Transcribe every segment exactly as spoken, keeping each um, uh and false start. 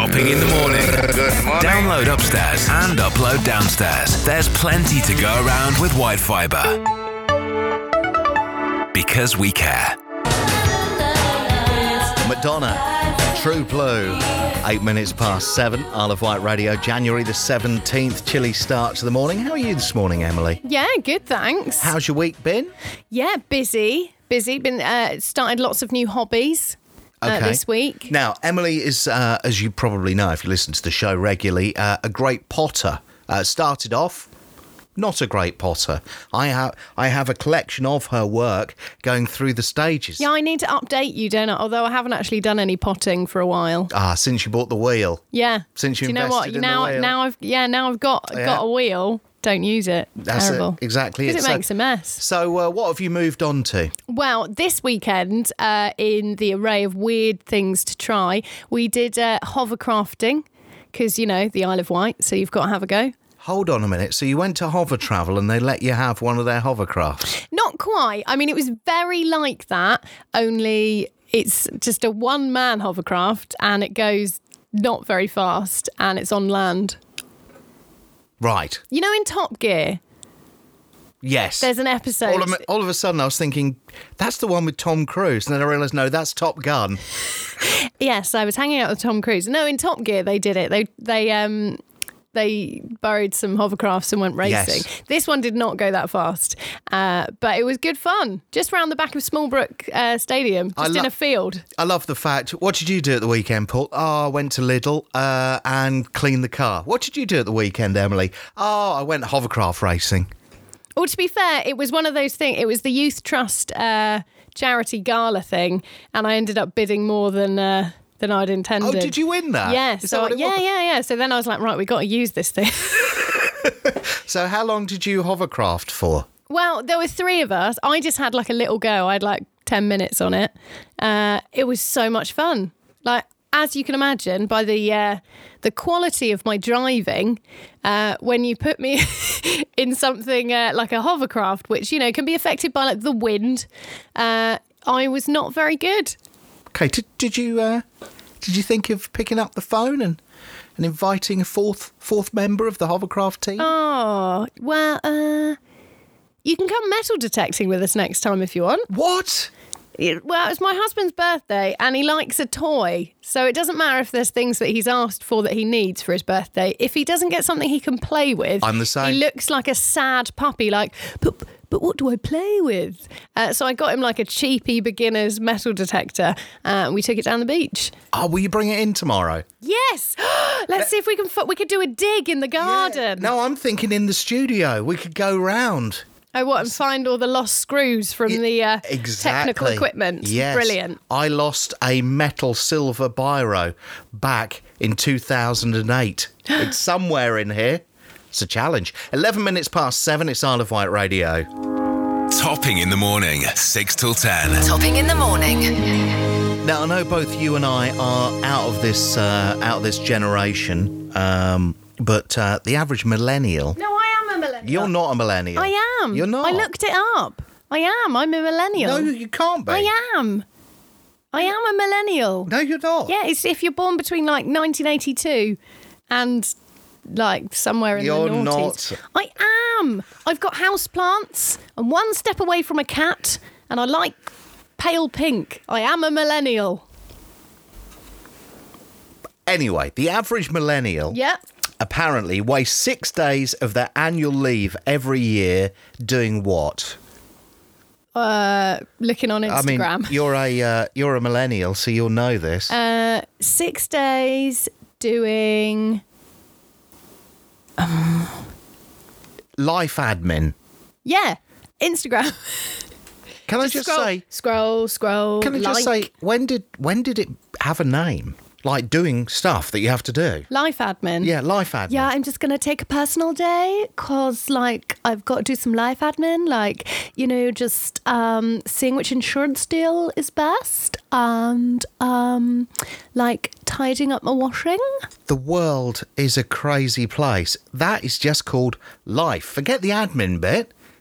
Topping in the morning. Good morning. Download upstairs and upload downstairs. There's plenty to go around with White Fibre. Because we care. Madonna, True Blue. Eight minutes past seven, Isle of Wight Radio, January the seventeenth. Chilly start to the morning. How are you this morning, Emily? Yeah, good, thanks. How's your week been? Yeah, busy. Busy. Been uh, started lots of new hobbies uh, Okay. this week. Now, Emily is, uh, as you probably know if you listen to the show regularly, uh, a great potter. Uh, started off not a great potter. I have I have a collection of her work going through the stages. Yeah, I need to update you, don't I? Although I haven't actually done any potting for a while. Ah, since you bought the wheel. Yeah. Since you Do you know what? invested in now, the wheel. now I've yeah, now I've got Yeah. got a wheel. Don't use it. That's Terrible. it. Exactly. Because it So- makes a mess. So, uh, what have you moved on to? Well, this weekend, uh, in the array of weird things to try, we did uh, hovercrafting because, you know, the Isle of Wight, so you've got to have a go. Hold on a minute. So you went to Hover Travel and they let you have one of their hovercrafts? Not quite. I mean, it was very like that, only it's just a one-man hovercraft and it goes not very fast and it's on land. Right. You know, in Top Gear, Yes. there's an episode... all, of, a- all of a sudden I was thinking, that's the one with Tom Cruise. And then I realised, no, that's Top Gun. Yes, I was hanging out with Tom Cruise. No, in Top Gear, they did it. They they um they borrowed some hovercrafts and went racing. Yes. This one did not go that fast, uh, but it was good fun. Just round the back of Smallbrook uh, Stadium, I just lo- in a field. I love the fact. What did you do at the weekend, Paul? Oh, I went to Lidl uh, and cleaned the car. What did you do at the weekend, Emily? Oh, I went hovercraft racing. Well, to be fair, it was one of those things. It was the Youth Trust uh, charity gala thing, and I ended up bidding more than uh, than I'd intended. Oh, did you win that? Yeah. Is So that what it yeah, was? yeah, yeah. So then I was like, right, we got to use this thing. So how long did you hovercraft for? Well, there were three of us. I just had like a little go. I had like ten minutes on it. Uh, it was so much fun. Like, as you can imagine, by the uh, the quality of my driving, uh, when you put me in something uh, like a hovercraft, which, you know, can be affected by like the wind, uh, I was not very good. Okay, did, did you uh, did you think of picking up the phone and, and inviting a fourth fourth member of the hovercraft team? Oh, well, uh, you can come metal detecting with us next time if you want. What? It, well, it's my husband's birthday and he likes a toy. So it doesn't matter if there's things that he's asked for that he needs for his birthday. If he doesn't get something he can play with, I'm the same. He looks like a sad puppy, like, but, but what do I play with? Uh, so I got him like a cheapy beginner's metal detector uh, and we took it down the beach. Oh, will you bring it in tomorrow? Yes! Let's see if we can f- we could do a dig in the garden. No, I'm thinking in the studio. We could go round. Oh, what, and find all the lost screws from the uh, Exactly. technical equipment. Yes. Brilliant. I lost a metal silver biro back in two thousand eight. It's somewhere in here. It's a challenge. eleven minutes past seven, it's Isle of Wight Radio. Topping in the morning, six till ten. Topping in the morning. Now, I know both you and I are out of this uh, out of this generation, um, but uh, the average millennial... No, I am a millennial. You're not a millennial. I am. You're not. I looked it up. I am. I'm a millennial. No, you can't be. I am. I am a millennial. No, you're not. Yeah, it's if you're born between like nineteen eighty-two and like somewhere in You're the noughties. not. I am. I've got houseplants. I'm one step away from a cat and I like pale pink. I am a millennial. Anyway, the average millennial Yeah. apparently wastes six days of their annual leave every year doing what? Uh, looking on Instagram. I mean, you're a uh, you're a millennial, so you'll know this. Uh, six days doing... Life admin. Yeah, Instagram. Can I Just just scroll, say? scroll, scroll. Can I just like. say when did when did it have a name? Like doing stuff that you have to do. Life admin. Yeah, life admin. Yeah, I'm just going to take a personal day because, like, I've got to do some life admin. Like, you know, just um, seeing which insurance deal is best and, um, like, tidying up my washing. The world is a crazy place. That is just called life. Forget the admin bit.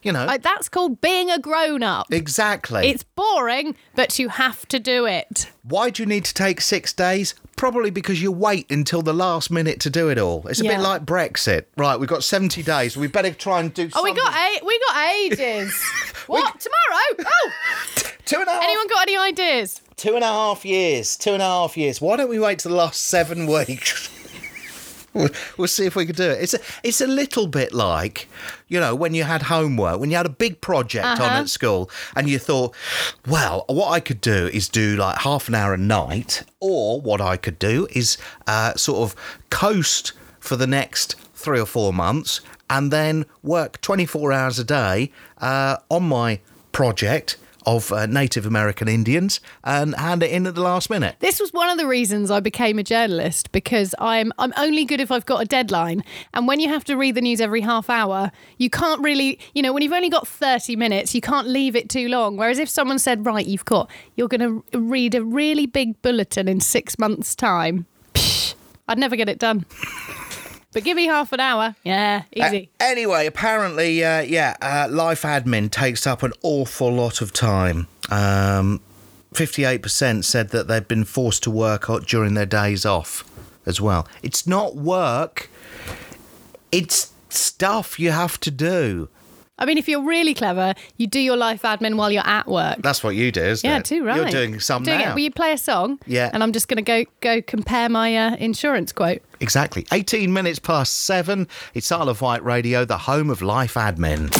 You know. Like, that's called being a grown-up. Exactly. It's boring, but you have to do it. Why do you need to take six days? Probably because you wait until the last minute to do it all. It's a Yeah. bit like Brexit. Right, we've got seventy days. We better try and do Oh, something. we got eight. We got ages. What? Tomorrow? Oh! Two and a half. Anyone got any ideas? Two and a half years. Two and a half years. Why don't we wait till the last seven weeks? We'll, we'll see if we can do it. It's a, it's a little bit like, you know, when you had homework, when you had a big project Uh-huh. on at school and you thought, well, what I could do is do like half an hour a night, or what I could do is uh, sort of coast for the next three or four months and then work twenty-four hours a day uh, on my project of uh, Native American Indians and hand it in at the last minute. This was one of the reasons I became a journalist, because I'm I'm only good if I've got a deadline. And when you have to read the news every half hour, you can't really, you know, when you've only got thirty minutes, you can't leave it too long. Whereas if someone said, right, you've got, you're going to read a really big bulletin in six months' time, psh, I'd never get it done. But give me half an hour. Yeah, easy. Uh, anyway, apparently, uh, yeah, uh, life admin takes up an awful lot of time. Um, fifty-eight percent said that they've been forced to work o- during their days off as well. It's not work. It's stuff you have to do. I mean, if you're really clever, you do your life admin while you're at work. That's what you do, isn't Yeah, it? too right. You're doing some doing now. It. Will you play a song? Yeah. And I'm just going to go go compare my uh, insurance quote. Exactly. eighteen minutes past seven. It's Isle of Wight Radio, the home of life admin.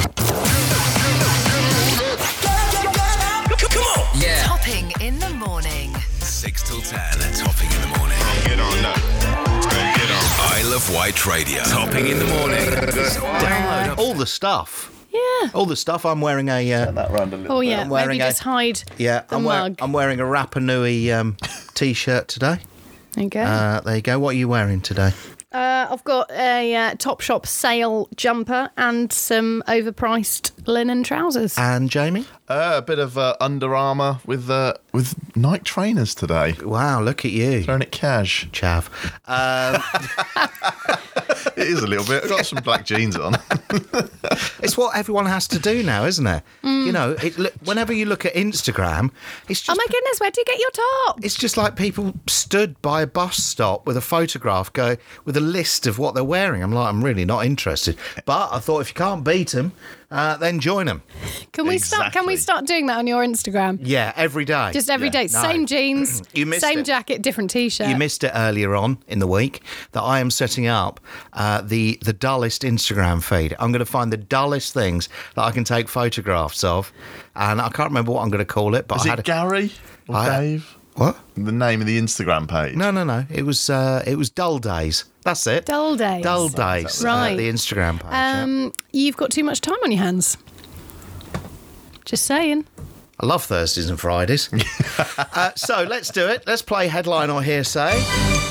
Come on. Yeah. Topping in the morning. six till ten. Topping in the morning. Get on now. Get on. Isle of Wight Radio. Topping in the morning. Download. All the stuff. Yeah. All the stuff. I'm wearing a... Uh, That round a little Oh, bit. yeah. I'm wearing Maybe a- just hide yeah, the I'm, wear- mug. I'm wearing a Rapa Nui um, T-shirt today. There you go. Uh, there you go. What are you wearing today? Uh, I've got a uh, Topshop sale jumper and some overpriced linen trousers. And Jamie? Uh, a bit of uh, Under Armour with uh, with Nike trainers today. Wow, look at you. Throwing it cash. Chav. Um, It is a little bit. I've got some black jeans on. it's what everyone has to do now, isn't it? You know, it, look, whenever you look at Instagram, it's just... Oh my goodness, where do you get your top? It's just like people stood by a bus stop with a photograph go with a list of what they're wearing. I'm like, I'm really not interested. But I thought if you can't beat them, uh, then join them. Can we start? Can we Exactly. start doing that on your Instagram? Yeah, every day. Just every Yeah. day, No. same jeans, You missed same it. jacket, different t-shirt. You missed it earlier on in the week that I am setting up uh, the the dullest Instagram feed. I'm going to find the dullest things that I can take photographs of, and I can't remember what I'm going to call it. But Is I had it a, Gary or I- Dave? what? The name of the Instagram page. No, no, no. It was uh, it was Dull Days. That's it. Dull days. Dull Days. Right. Uh, the Instagram page. yeah. Um, you've got too much time on your hands. Just saying. I love Thursdays and Fridays. uh, so let's do it. Let's play Headline or Hearsay.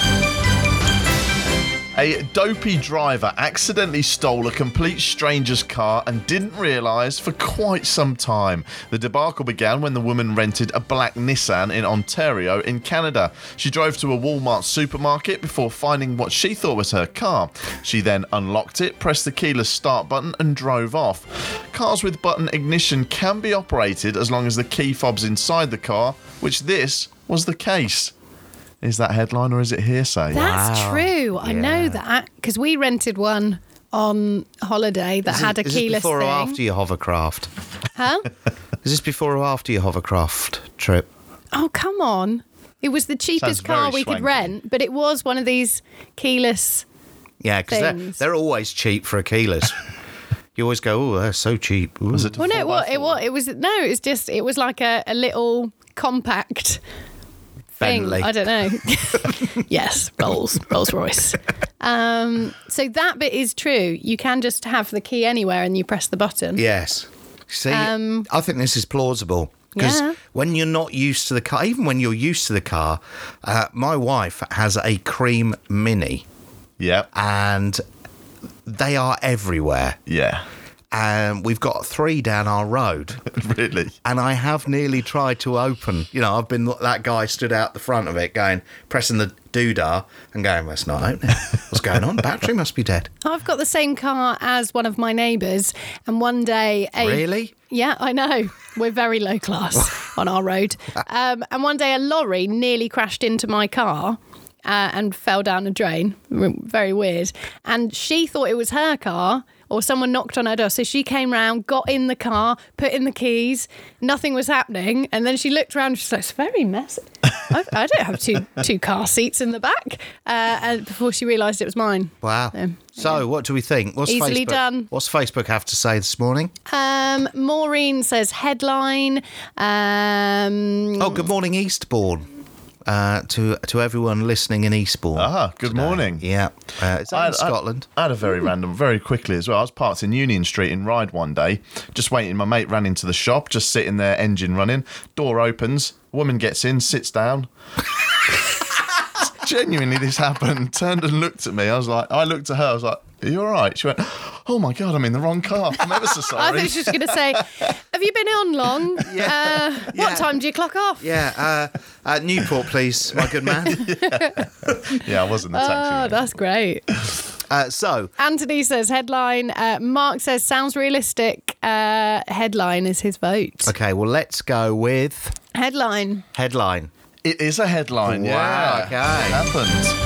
A dopey driver accidentally stole a complete stranger's car and didn't realise for quite some time. The debacle began when the woman rented a black Nissan in Ontario in Canada. She drove to a Walmart supermarket before finding what she thought was her car. She then unlocked it, pressed the keyless start button and drove off. Cars with button ignition can be operated as long as the key fob's inside the car, which this was the case. Is that headline or is it hearsay? That's Wow. true. I Yeah. know that because we rented one on holiday that Is had it- a is this keyless before thing. or after your hovercraft? Huh? Is this before or after your hovercraft trip? Oh, come on. It was the cheapest Sounds car very we could swanky. rent, but it was one of these keyless. Yeah, because they're, Things. they're always cheap for a keyless. You always go, oh, they're so cheap. Ooh. Was it a Well, no, four it by was, it four? was. It was no. It was just. It was like a, a little compact thing. Bentley? I don't know. Yes, Rolls Rolls Royce. Um, so that bit is true. You can just have the key anywhere and you press the button. Yes. See, Um, I think this is plausible. Because Yeah. when you're not used to the car, even when you're used to the car, uh, my wife has a cream Mini Yeah. and they are everywhere. Yeah. And we've got three down our road. Really? And I have nearly tried to open. You know, I've been that guy stood out the front of it, going pressing the doodah and going, well, it's not opening. What's going on? Battery must be dead. I've got the same car as one of my neighbours, and one day a Really? Yeah, I know. We're very low class on our road. Um, and one day a lorry nearly crashed into my car uh, and fell down a drain. Very weird. And she thought it was her car, or someone knocked on her door. So she came round, got in the car, put in the keys. Nothing was happening. And then she looked around and she's like, it's very messy. I, I don't have two two car seats in the back. Uh, and before she realised it was mine. Wow. Um, So, what do we think? What's Easily Facebook, done. What's Facebook have to say this morning? Um, Maureen says headline. Um, Oh, good morning, Eastbourne. Uh, to to everyone listening in Eastbourne. Ah, good today. morning. Yeah, uh, it's I in Scotland. I, I had a very random, very quickly as well. I was parked in Union Street in Ryde one day, just waiting. My mate ran into the shop, just sitting there, engine running. Door opens, woman gets in, sits down. Genuinely, this happened. Turned and looked at me. I was like, I looked at her. I was like, are you all right? She went, oh my God, I'm in the wrong car. I'm ever so sorry. I think she's going to say, have you been on long? Yeah. Uh, Yeah. What time do you clock off? Yeah, uh, uh, Newport, please, my good man. Yeah, I was in the taxi. Oh, that's great. Uh, so, Anthony says headline. Uh, Mark says sounds realistic. Uh, headline is his vote. okay, well, let's go with Headline. headline. It is a headline, Wow, yeah. okay. It happened.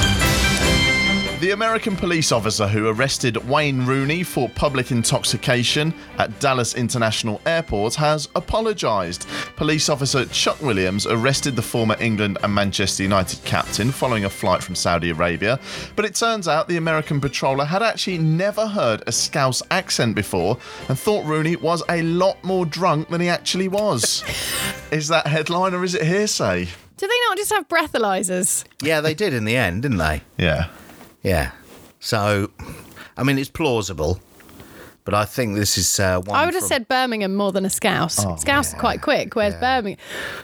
The American police officer who arrested Wayne Rooney for public intoxication at Dallas International Airport has apologised. Police officer Chuck Williams arrested the former England and Manchester United captain following a flight from Saudi Arabia, but it turns out the American patroller had actually never heard a Scouse accent before and thought Rooney was a lot more drunk than he actually was. Is that headline or is it hearsay? Do they not just have breathalyzers? Yeah, they did in the end, didn't they? Yeah. Yeah. So, I mean, it's plausible, but I think this is uh, one I would have from- said Birmingham more than a Scouse. Oh, Scouse yeah. are quite quick, whereas Yeah. Birmingham.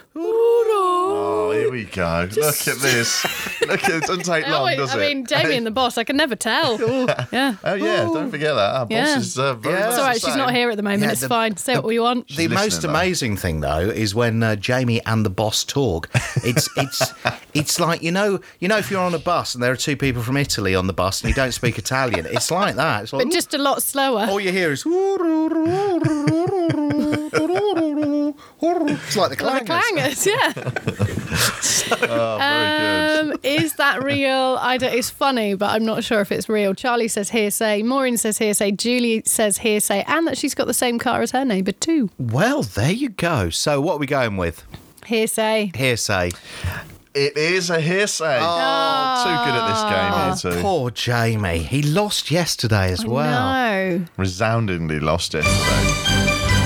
Oh, here we go. Look at this. Look at it. Doesn't take Oh, long, I, does I it? mean, Jamie and the boss, I can never tell. Yeah. Oh, yeah. Don't forget that. Our boss Yeah. is uh, very Yeah. much It's the all right, she's same. not here at the moment. Yeah, it's the- fine. Say the- what we want. The She's most listening, though. amazing thing, though, is when uh, Jamie and the boss talk. It's it's it's like you know you know if you're on a bus and there are two people from Italy on the bus and you don't speak Italian, it's like that. It's like, But just a lot slower. all you hear is it's like the Like clangers. the clangers, yeah. Oh, very good. Um, is that real? I don't, it's funny, but I'm not sure if it's real. Charlie says hearsay. Maureen says hearsay. Julie says hearsay. And that she's got the same car as her neighbour too. Well, there you go. So, what are we going with? Hearsay. Hearsay. It is a hearsay. Oh, too good at this game here, too. Poor Jamie. He lost yesterday as well. No. Resoundingly lost yesterday.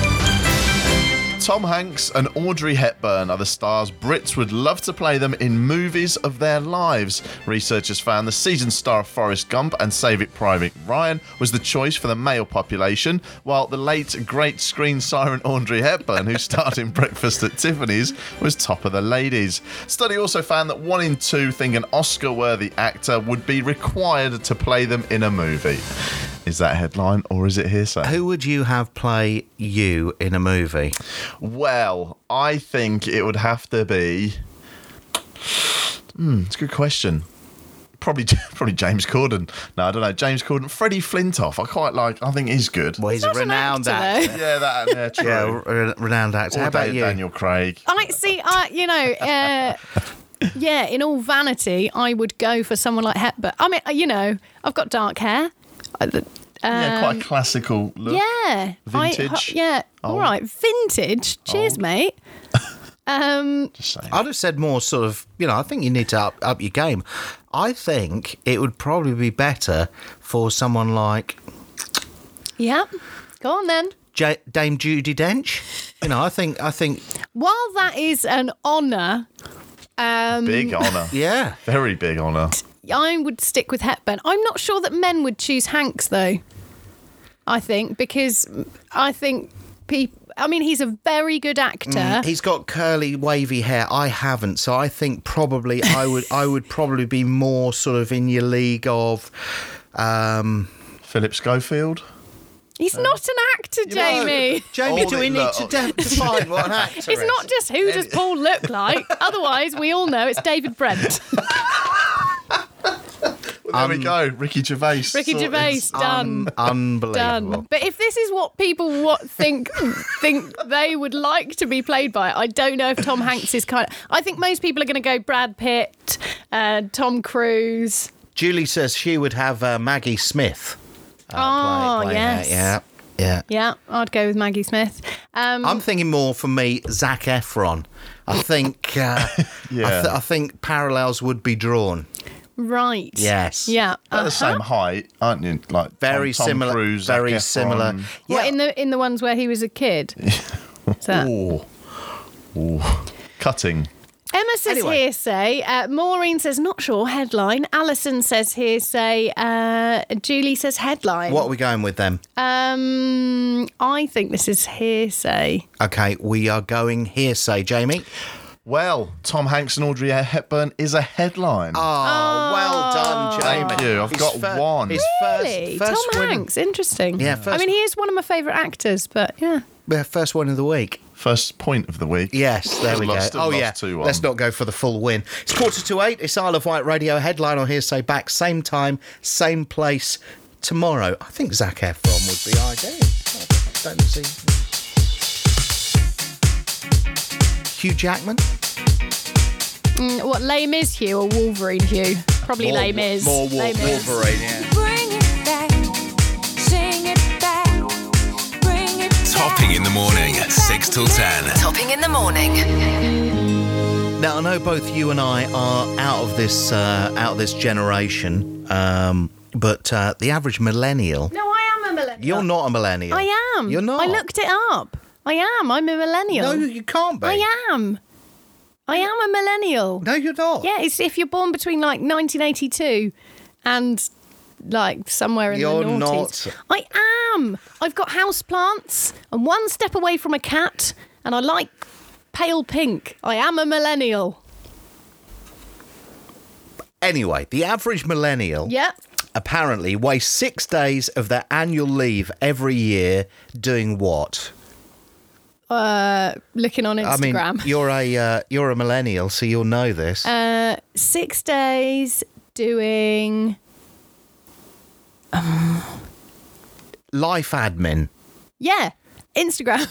Tom Hanks and Audrey Hepburn are the stars Brits would love to play them in movies of their lives. Researchers found the seasoned star of Forrest Gump and Save It Private Ryan was the choice for the male population, while the late great screen siren Audrey Hepburn, who starred in Breakfast at Tiffany's, was top of the ladies. Study also found that one in two think an Oscar-worthy actor would be required to play them in a movie. Is that headline or is it hearsay? Who would you have play you in a movie? Well, I think it would have to be. Hmm, it's a good question. Probably, probably James Corden. No, I don't know. James Corden, Freddie Flintoff. I quite like. I think he's good. Well, he's a Not an renowned actor, actor. Yeah, that. Yeah, true. Yeah, re- renowned actor. Or How about Dan- you? Daniel Craig. I see. I, you know, uh, yeah. In all vanity, I would go for someone like Hepburn. I mean, you know, I've got dark hair. I- Um, yeah, quite a classical look. Yeah. Vintage. I, yeah. All Old. right. Vintage. Cheers, Old. mate. Um, Just saying. I'd have said more sort of, you know, I think you need to up, up your game. I think it would probably be better for someone like yeah. Go on then. J- Dame Judi Dench. You know, I think, I think, While that is an honour, um, Big honour. yeah. Very big honour. I would stick with Hepburn. I'm not sure that men would choose Hanks, though. I think, because I think people... I mean, he's a very good actor. He's got curly, wavy hair. I haven't, so I think probably I would, I would probably be more sort of in your league of. Um, Philip Schofield. He's not an actor, Jamie. Jamie, All do the- we need look- to de- define what an actor It's is? not just who does Paul look like. Otherwise, we all know it's David Brent. there we go. Ricky Gervais. Ricky sorted. Gervais, done. Un- unbelievable. Done. But if this is what people what think think they would like to be played by, I don't know if Tom Hanks is kind of... I think most people are going to go Brad Pitt, uh, Tom Cruise. Julie says she would have uh, Maggie Smith. Uh, Oh, play, play yes. her. Yeah, yeah. Yeah, I'd go with Maggie Smith. Um, I'm thinking more for me, Zac Efron. I think, uh, Yeah. I, th- I think parallels would be drawn. right. Yes. Yeah. They're uh-huh. the same height, aren't you? Like Very Tom, Tom similar. Cruise, Zac very Efron. similar. Yeah. What, in the in the ones where he was a kid? Is that- Ooh. Ooh. Cutting. Emma says Anyway. hearsay. Uh, Maureen says not sure, headline. Alison says hearsay. Uh, Julie says headline. What are we going with then? Um, I think this is hearsay. Okay, we are going hearsay, Jamie. Well, Tom Hanks and Audrey Hepburn is a headline. Oh, well done, Jamie. Thank you. I've His got fir- one. His Really? first, first Tom win, Hanks, interesting. Yeah, first- I mean, he is one of my favourite actors, but yeah. yeah, first one of the week. First point of the week. Yes, there we go. Lost- still Oh, lost yeah. two one. Let's not go for the full win. It's quarter to eight. It's Isle of Wight Radio. Headline or hearsay back. Same time, same place tomorrow. I think Zac Efron would be ideal. I don't see. Hugh Jackman? Mm, what, Les Mis Hugh or Wolverine Hugh? Probably More- Les Mis. More Wol- Les Mis. Wolverine, yeah. Bring it back, sing it back, bring it back. Topping in the morning, six till ten. Topping in the morning. Now I know both you and I are out of this uh, out of this generation, um, but uh, the average millennial. No, I am a millennial. You're not a millennial. I am. You're not. I looked it up. I am. I'm a millennial. No, you can't be. I am. I am a millennial. No, you're not. Yeah, it's if you're born between like nineteen eighty-two and like somewhere in You're the noughties. not. I am. I've got houseplants. I'm one step away from a cat, and I like pale pink. I am a millennial. Anyway, the average millennial Yeah. apparently wastes six days of their annual leave every year doing what? Uh, looking on I mean, Instagram. you're a uh, you're a millennial, so you'll know this. uh, six days doing. Life admin. Yeah, Instagram.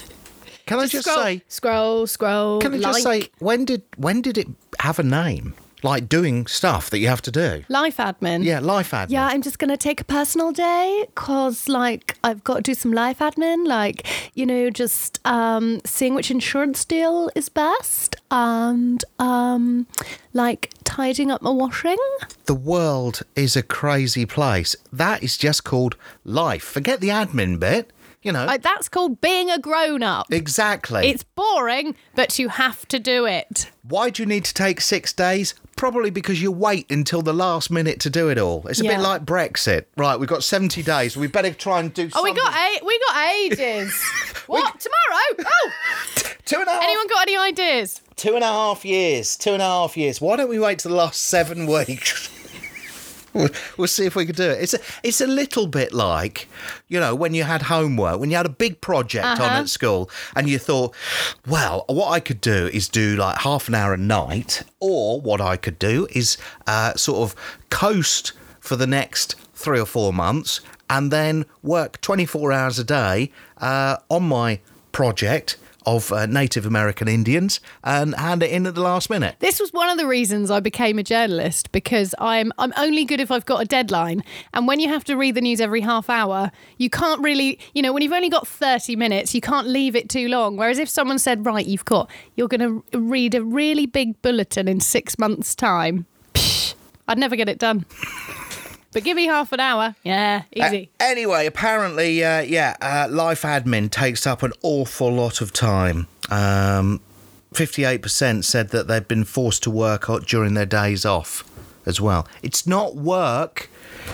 Can I just scroll, say? scroll, scroll. Can I just like. say? When did when did it have a name? Like doing stuff that you have to do. Life admin. Yeah, life admin. Yeah, I'm just going to take a personal day because, like, I've got to do some life admin, like, you know, just um, seeing which insurance deal is best and, um, like, tidying up my washing. The world is a crazy place. That is just called life. Forget the admin bit. You know. Like, that's called being a grown-up. Exactly. It's boring, but you have to do it. Why do you need to take six days? Probably because you wait until the last minute to do it all. It's a Yeah. bit like Brexit. Right, we've got seventy days. We better try and do Oh, something. we got eight. We got ages. What? Tomorrow? Oh! Two and a half. Anyone got any ideas? Two and a half years. Two and a half years. Why don't we wait till the last seven weeks? We'll, we'll see if we can do it. It's a, it's a little bit like, you know, when you had homework, when you had a big project on Uh-huh. at school and you thought, well, what I could do is do like half an hour a night, or what I could do is uh, sort of coast for the next three or four months and then work twenty-four hours a day uh, on my project of uh, Native American Indians and hand it in at the last minute. This was one of the reasons I became a journalist, because I'm I'm only good if I've got a deadline. And when you have to read the news every half hour, you can't really, you know, when you've only got thirty minutes, you can't leave it too long. Whereas if someone said, right, you've got, you're going to read a really big bulletin in six months' time, psh, I'd never get it done. But give me half an hour. Yeah, easy. Uh, anyway, apparently, uh, yeah, uh, life admin takes up an awful lot of time. Um, fifty-eight percent said that they've been forced to work o- during their days off as well. It's not work.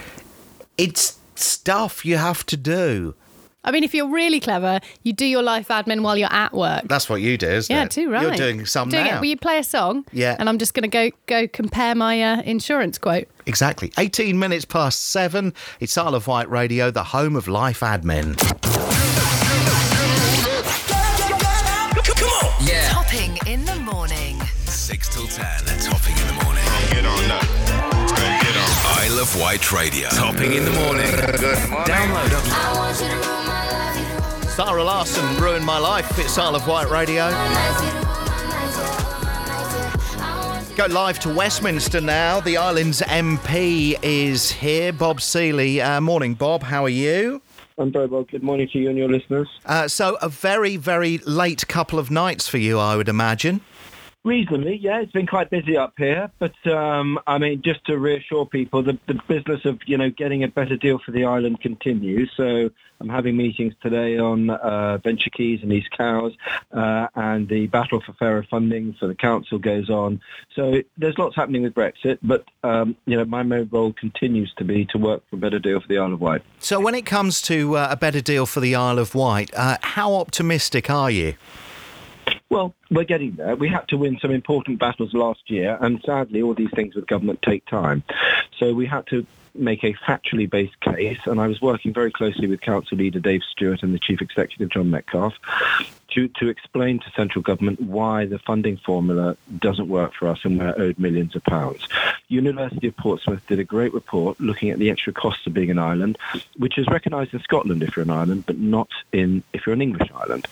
It's stuff you have to do. I mean, if you're really clever, you do your life admin while you're at work. That's what you do, isn't Yeah, it? too right. You're doing some doing now. It. Will you play a song? Yeah. And I'm just going to go go compare my uh, insurance quote. Exactly. eighteen minutes past seven. It's Isle of Wight Radio, the home of life admin. Come on! Yeah. Topping in the morning. six till ten, topping in the morning. Get on up. Get on. Isle of White Radio. Topping in the morning. Good morning. Download up. I want you to rule my life. You don't want Sarah Larson, Ruined My Life. It's Isle of White Radio. my nights. You don't want my nights. You don't want my nights. I want you Go live to Westminster now. The island's M P is here, Bob Seeley. Uh, morning, Bob. How are you? I'm very well. Good morning to you and your listeners. Uh, so a very, very late couple of nights for you, I would imagine. Reasonably, yeah. It's been quite busy up here, but um, I mean, just to reassure people, the, the business of you know getting a better deal for the island continues. So I'm having meetings today on uh, Venture Keys and East Cowes, uh, and the battle for fairer funding for the council goes on. So there's lots happening with Brexit, but um, you know my main role continues to be to work for a better deal for the Isle of Wight. So when it comes to uh, a better deal for the Isle of Wight, uh, how optimistic are you? Well, we're getting there. We had to win some important battles last year, and sadly, all these things with government take time. So we had to make a factually based case, and I was working very closely with Council Leader Dave Stewart and the Chief Executive John Metcalfe to, to explain to central government why the funding formula doesn't work for us and we're owed millions of pounds. University of Portsmouth did a great report looking at the extra costs of being an island, which is recognised in Scotland if you're an island, but not in if you're an English island.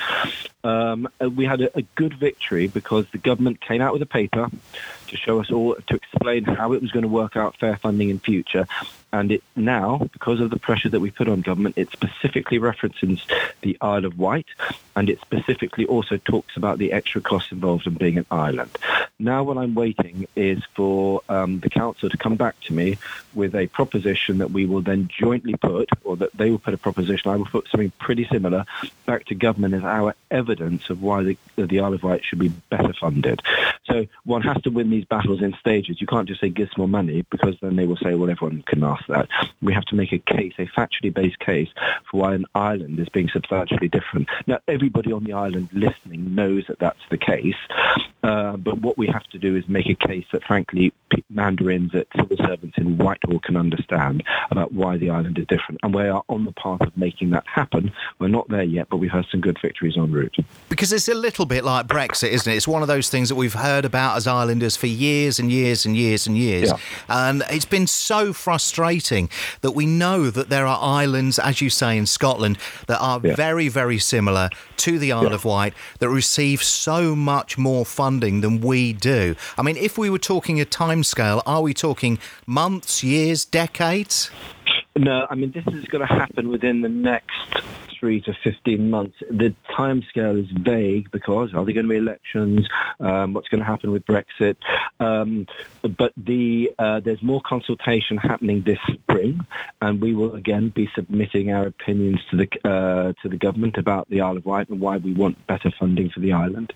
Um, we had a, a good victory because the government came out with a paper to show us all, to explain how it was going to work out fair funding in future. And it now, because of the pressure that we put on government, it specifically references the Isle of Wight, and it specifically also talks about the extra costs involved in being an island. Now what I'm waiting is for um, the council to come back to me with a proposition that we will then jointly put, or that they will put a proposition, I will put something pretty similar back to government as our evidence of why the, the Isle of Wight should be better funded. So one has to win these battles in stages. You can't just say give us more money, because then they will say, well, everyone can ask that. We have to make a case, a factually based case for why an island is being substantially different. Now, everybody on the island listening knows that that's the case, uh, but what we have to do is make a case that, frankly, mandarins at civil servants in Whitehall can understand about why the island is different. And we are on the path of making that happen. We're not there yet, but we've had some good victories en route. Because it's a little bit like Brexit, isn't it? It's one of those things that we've heard about as islanders for years and years and years and years. Yeah. And it's been so frustrating that we know that there are islands, as you say, in Scotland, that are Yeah. very, very similar to the Isle Yeah. of Wight, that receive so much more funding than we do. I mean, if we were talking a timescale, are we talking months, years, decades? No, I mean, this is going to happen within the next three to fifteen months. The timescale is vague because are there going to be elections? Um, what's going to happen with Brexit? Um, but the uh, there's more consultation happening this spring, and we will again be submitting our opinions to the uh, to the government about the Isle of Wight and why we want better funding for the island.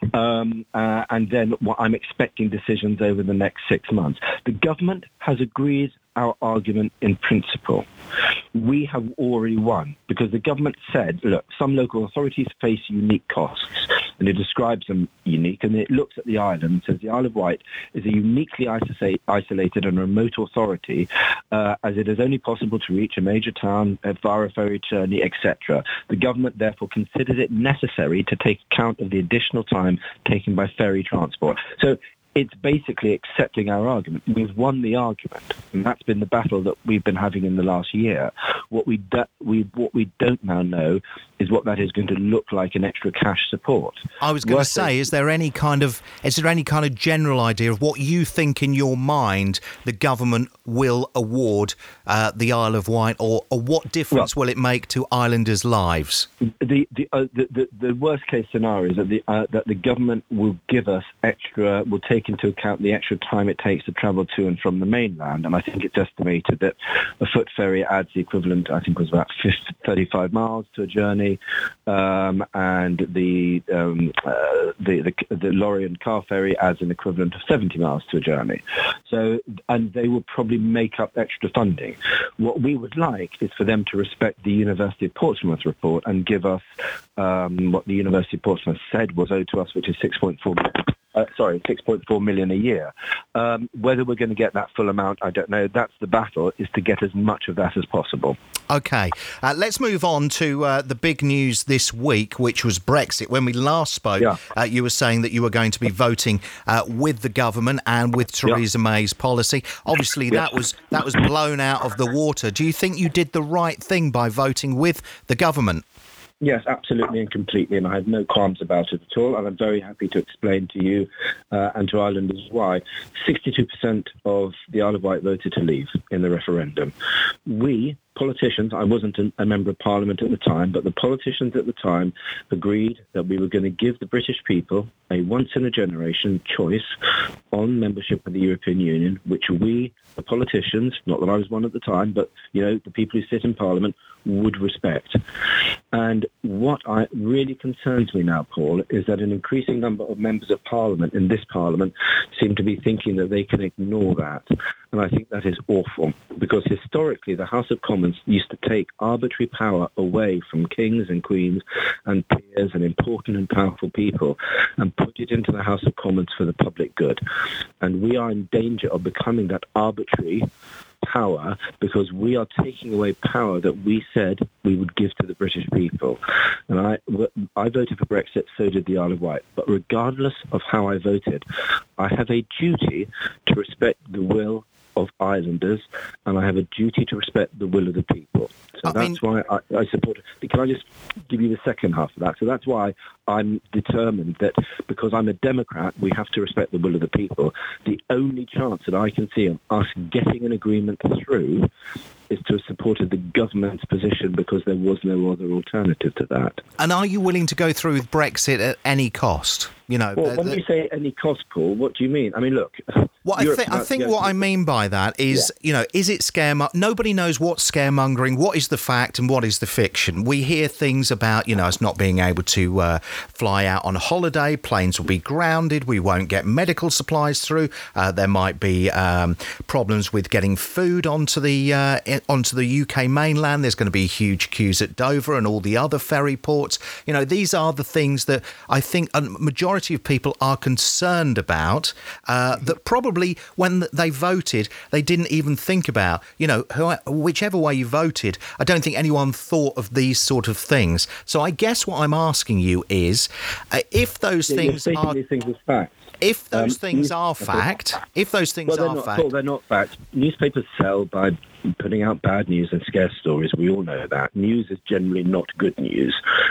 Um, uh, and then what I'm expecting decisions over the next six months. The government has agreed our argument in principle. We have already won because the government said, look, some local authorities face unique costs, and it describes them unique, and it looks at the island and says the Isle of Wight is a uniquely isolate, isolated and remote authority, uh, as it is only possible to reach a major town via a ferry journey, et cetera. The government therefore considered it necessary to take account of the additional time taken by ferry transport. So it's basically accepting our argument. We've won the argument, and that's been the battle that we've been having in the last year. What we do, we what we don't now know is what that is going to look like in extra cash support. I was going to Worth say, it. is there any kind of is there any kind of general idea of what you think in your mind the government will award uh, the Isle of Wight, or, or what difference Well, will it make to islanders' lives? The the, uh, the the the worst case scenario is that the uh, that the government will give us extra, will take into account the extra time it takes to travel to and from the mainland, and I think it's estimated that a foot ferry adds the equivalent, I think, was about thirty-five miles to a journey, um, and the, um, uh, the the the lorry and car ferry adds an equivalent of seventy miles to a journey. So, and they will probably make up extra funding. What we would like is for them to respect the University of Portsmouth report and give us um, what the University of Portsmouth said was owed to us, which is six point four million. Uh, sorry, six point four million a year. Um, whether we're going to get that full amount, I don't know. That's the battle, is to get as much of that as possible. OK, uh, let's move on to uh, the big news this week, which was Brexit. When we last spoke, Yeah. uh, you were saying that you were going to be voting uh, with the government and with Theresa May's policy. Obviously, that was that was blown out of the water. Do you think you did the right thing by voting with the government? Yes, absolutely and completely, and I have no qualms about it at all, and I'm very happy to explain to you uh, and to Irelanders why. sixty-two percent of the Isle of Wight voted to leave in the referendum. We, politicians, I wasn't a, a member of Parliament at the time, but the politicians at the time agreed that we were going to give the British people a once-in-a-generation choice on membership of the European Union, which we, the politicians, not that I was one at the time, but, you know, the people who sit in Parliament, would respect. And what I really concerns me now, Paul, is that an increasing number of members of Parliament in this Parliament seem to be thinking that they can ignore that. And I think that is awful, because historically the House of Commons used to take arbitrary power away from kings and queens and peers and important and powerful people and put it into the House of Commons for the public good. And we are in danger of becoming that arbitrary power, because we are taking away power that we said we would give to the British people. And I, I voted for Brexit, so did the Isle of Wight. But regardless of how I voted, I have a duty to respect the will of Islanders, and I have a duty to respect the will of the people. So I that's mean- why I, I support it. Can I just give you the second half of that? So that's why I'm determined that because I'm a Democrat, we have to respect the will of the people. The only chance that I can see of us getting an agreement through is to have supported the government's position, because there was no other alternative to that. And are you willing to go through with Brexit at any cost? You know, Well, the- when the- you say any cost, Paul, what do you mean? I mean, look. What I, Europe's think, I about to think go what through- I mean by that is, you know, is it scaremongering? Nobody knows what's scaremongering, what is the fact and what is the fiction. We hear things about, you know, us not being able to uh, fly out on a holiday, planes will be grounded, we won't get medical supplies through, uh, there might be um, problems with getting food onto the uh, i- onto the U K mainland, there's going to be huge queues at Dover and all the other ferry ports. You know, these are the things that I think a majority of people are concerned about, uh, that probably when they voted, they didn't even think about. You know, who, whichever way you voted, I don't think anyone thought of these sort of things. So I guess what I'm asking you is, uh, if those Yeah, you're things stating are, these things as facts. if those Um, things news- are fact, if those things Well, they're are not, fact, Paul, they're not facts. Newspapers sell by putting out bad news and scarce stories. We all know that. News is generally not good news.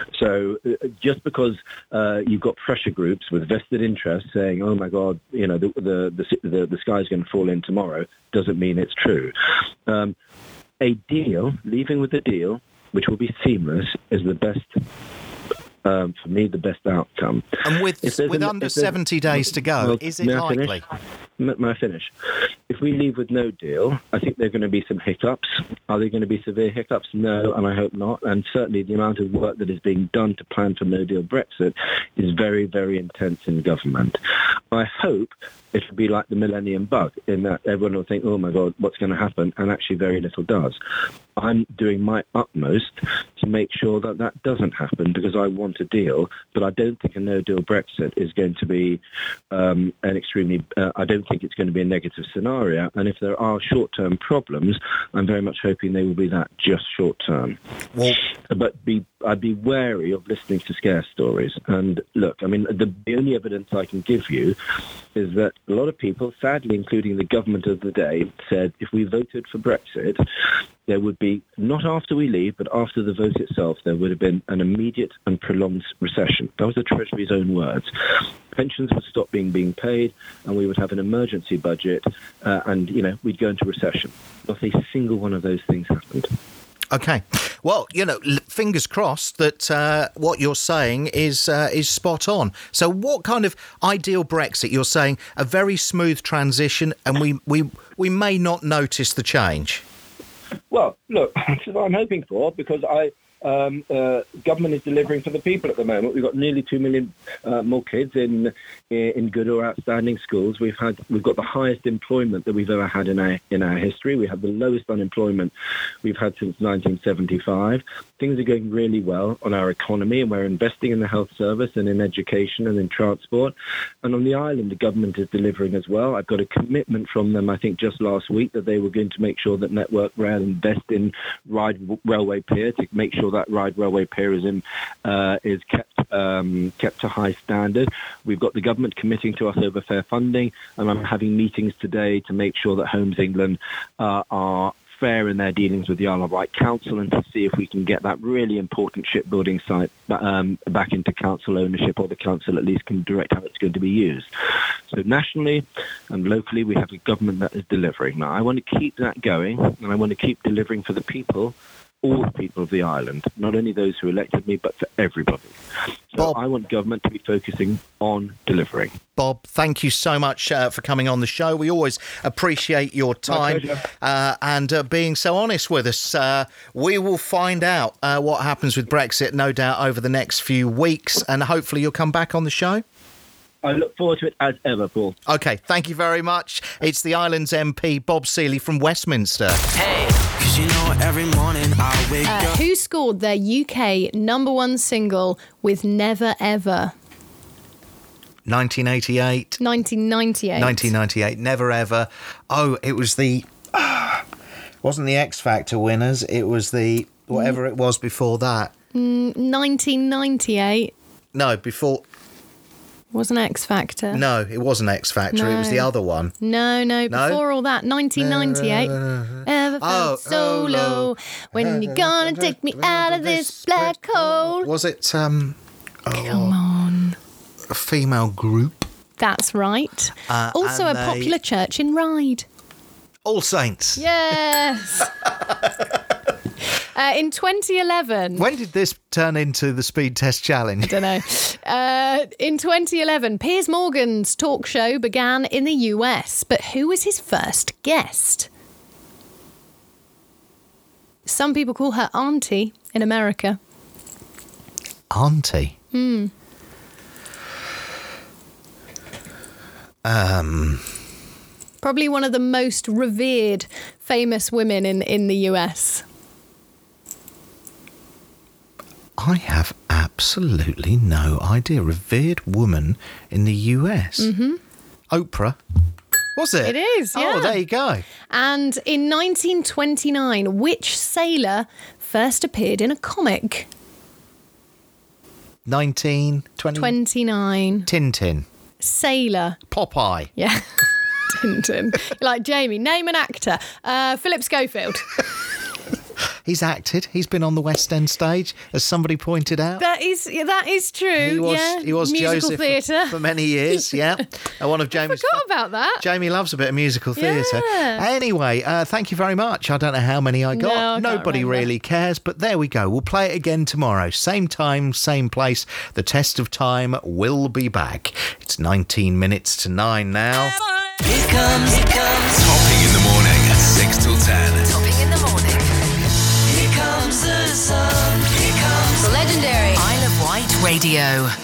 So uh, just because uh, you've got pressure groups with vested interests saying, oh, my God, you know, the the the, the, the sky's going to fall in tomorrow, doesn't mean it's true. Um, a deal, leaving with a deal, which will be seamless, is the best, um, for me, the best outcome. and with If there's with an- under if there's- seventy days to go, Well, is it may I likely? finish? M- May I finish? If we leave with no deal, I think there are going to be some hiccups. Are there going to be severe hiccups? No, and I hope not. And certainly the amount of work that is being done to plan for no-deal Brexit is very, very intense in government. I hope it will be like the millennium bug, in that everyone will think, oh, my God, what's going to happen? And actually very little does. I'm doing my utmost to make sure that that doesn't happen, because I want a deal, but I don't think a no-deal Brexit is going to be um, an extremely, uh, I don't think it's going to be a negative scenario. And if there are short-term problems, I'm very much hoping they will be that, just short-term. Well, But be, I'd be wary of listening to scare stories. And look, I mean, the, the only evidence I can give you is that a lot of people, sadly, including the government of the day, said if we voted for Brexit, there would be, not after we leave, but after the vote itself, there would have been an immediate and prolonged recession. That was the Treasury's own words. Pensions would stop being being paid, and we would have an emergency budget, uh, and, you know, we'd go into recession. Not a single one of those things happened. okay. Well, you know, l- fingers crossed that uh, what you're saying is uh, is spot on. So what kind of ideal Brexit? You're saying a very smooth transition, and we, we, we may not notice the change. Well, look, that's what I'm hoping for, because I, um, uh, government is delivering for the people at the moment. We've got nearly two million uh, more kids in in good or outstanding schools. We've had we've got the highest employment that we've ever had in our in our history. We have the lowest unemployment we've had since nineteen seventy-five. Things are going really well on our economy, and we're investing in the health service and in education and in transport. And on the island, the government is delivering as well. I've got a commitment from them, I think, just last week that they were going to make sure that Network Rail invest in Ryde Railway Pier to make sure that Ryde Railway Pier is in uh, is kept um, kept to high standard. We've got the government committing to us over fair funding, and I'm having meetings today to make sure that Homes England uh, are fair in their dealings with the Isle of Wight Council, and to see if we can get that really important shipbuilding site um, back into council ownership, or the council at least can direct how it's going to be used. So nationally and locally, we have a government that is delivering. Now, I want to keep that going, and I want to keep delivering for the people, all the people of the island, not only those who elected me, but for everybody. So Bob, I want government to be focusing on delivering. Bob, thank you so much uh, for coming on the show. We always appreciate your time pleasure. uh, and uh, being so honest with us. Uh, we will find out uh, what happens with Brexit, no doubt, over the next few weeks, and hopefully you'll come back on the show. I look forward to it as ever, Paul. OK, thank you very much. It's the Island's M P, Bob Seeley from Westminster. Hey, cause you know every morning I wake Uh, up. who scored their U K number one single with Never Ever? nineteen eighty-eight. nineteen ninety-eight. nineteen ninety-eight, Never Ever. Oh, it was the... wasn't the X Factor winners. It was the... whatever it was before that. nineteen ninety-eight. No, before... Wasn't X Factor. No, it wasn't X Factor. It was the No. other one. No, no, No? before all that, nineteen ninety-eight. Ever felt Oh, so oh, low? When you gonna take me out of this black hole? Was it um, Come on. a female group? That's right. Uh, Also a and they- popular church in Ryde. All Saints. Yes. uh, in twenty eleven. When did this turn into the Speed Test Challenge? Don't know. Uh, in twenty eleven, Piers Morgan's talk show began in the U S, but who was his first guest? Some people call her Auntie in America. Auntie. Hmm. Um, Probably one of the most revered, famous women in, in the U S. I have absolutely no idea. Revered woman in the U S. Mm-hmm. Oprah. Was it? It is, yeah. Oh, there you go. And in nineteen twenty-nine, which sailor first appeared in a comic? nineteen twenty. twenty-nine. Tintin. Sailor. Popeye. Yeah. Tintin. Like Jamie, name an actor. Uh, Philip Schofield. He's acted. He's been on the West End stage, as somebody pointed out. That is that is true. He was, yeah. he was musical Joseph theatre. for many years, yeah. And one of Jamie's... Forgot about that. Jamie loves a bit of musical theatre. Yeah. Anyway, uh, thank you very much. I don't know how many I got. No, I can't Nobody remember. really cares, but there we go. We'll play it again tomorrow. Same time, same place. The test of time will be back. It's nineteen minutes to nine now. Here comes, here comes, Topping in the morning at six till ten. Topping in the morning. here comes the sun. Here comes Legendary Isle of Wight Radio.